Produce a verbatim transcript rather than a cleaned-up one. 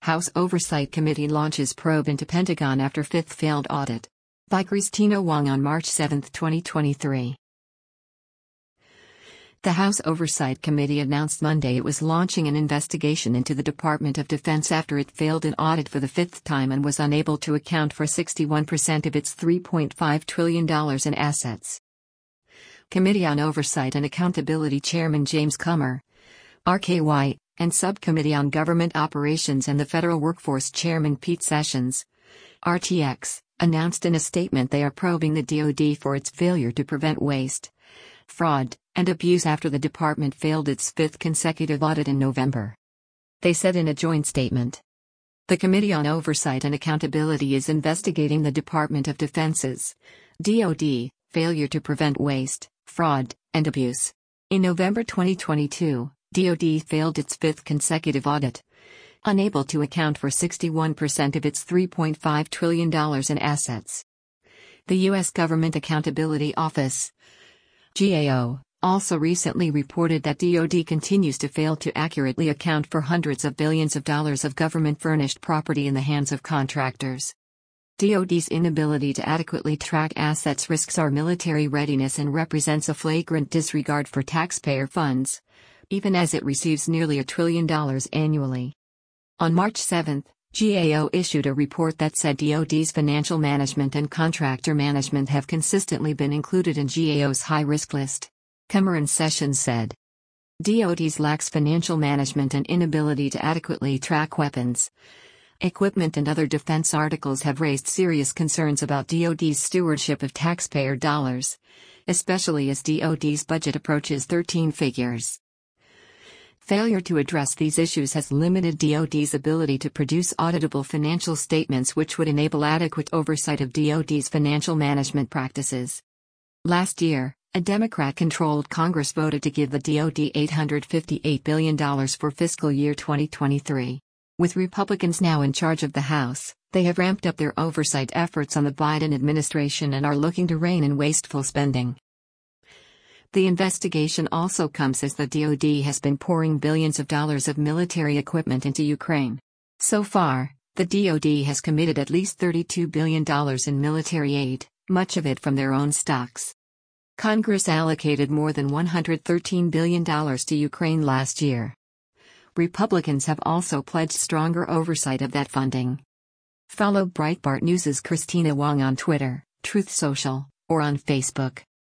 House Oversight Committee launches probe into Pentagon after fifth failed audit. By Kristina Wong on March seventh, twenty twenty-three. The House Oversight Committee announced Monday it was launching an investigation into the Department of Defense after it failed an audit for the fifth time and was unable to account for sixty-one percent of its three point five trillion dollars in assets. Committee on Oversight and Accountability Chairman James Comer, R K White, and Subcommittee on Government Operations and the Federal Workforce Chairman Pete Sessions, R T X, announced in a statement they are probing the D O D for its failure to prevent waste, fraud, and abuse after the department failed its fifth consecutive audit in November. They said in a joint statement. The Committee on Oversight and Accountability is investigating the Department of Defense's D O D failure to prevent waste, fraud, and abuse. In November twenty twenty-two, D O D failed its fifth consecutive audit, unable to account for sixty-one percent of its three point five trillion dollars in assets. The U S Government Accountability Office, G A O, also recently reported that D O D continues to fail to accurately account for hundreds of billions of dollars of government-furnished property in the hands of contractors. D O D's inability to adequately track assets risks our military readiness and represents a flagrant disregard for taxpayer funds, even as it receives nearly a trillion dollars annually. On March seventh, G A O issued a report that said D O D's financial management and contractor management have consistently been included in G A O's high-risk list. Comer and Sessions said. D O D's lax financial management and inability to adequately track weapons, equipment and other defense articles have raised serious concerns about D O D's stewardship of taxpayer dollars, especially as D O D's budget approaches thirteen figures. Failure to address these issues has limited D O D's ability to produce auditable financial statements which would enable adequate oversight of D O D's financial management practices. Last year, a Democrat-controlled Congress voted to give the D O D eight hundred fifty-eight billion dollars for fiscal year twenty twenty-three. With Republicans now in charge of the House, they have ramped up their oversight efforts on the Biden administration and are looking to rein in wasteful spending. The investigation also comes as the D O D has been pouring billions of dollars of military equipment into Ukraine. So far, the D O D has committed at least thirty-two billion dollars in military aid, much of it from their own stocks. Congress allocated more than one hundred thirteen billion dollars to Ukraine last year. Republicans have also pledged stronger oversight of that funding. Follow Breitbart News' Kristina Wong on Twitter, Truth Social, or on Facebook.